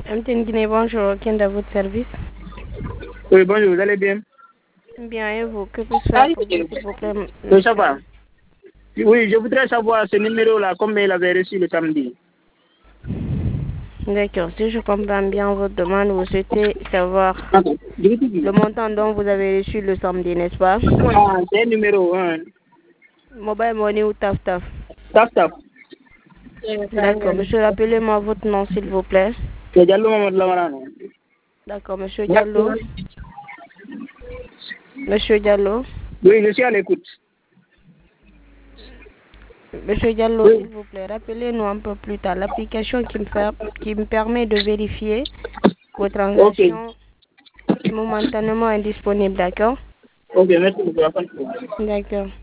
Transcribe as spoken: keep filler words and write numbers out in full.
M T N Guinée, bonjour. Qui est à votre service? Oui, bonjour, vous allez bien? Bien, et vous? Que puis-je faire pour vous, s'il vous plaît? Oui, ça va. Oui, je voudrais savoir ce numéro-là, combien il avait reçu le samedi. D'accord. Si je comprends bien votre demande, vous souhaitez savoir le montant dont vous avez reçu le samedi, n'est-ce pas? Ah, c'est un numéro un. Mobile Money ou Taf Taf? Taf Taf. D'accord. Monsieur, rappelez-moi votre nom, s'il vous plaît. C'est Diallo Mamadou Lamarano. D'accord, monsieur Diallo. Monsieur Diallo. Oui, je suis à l'écoute. Monsieur Diallo, Oui. s'il vous plaît, rappelez-nous un peu plus tard l'application qui me fait, qui me permet de vérifier vos transactions est momentanément indisponible, d'accord? Ok, merci beaucoup. D'accord.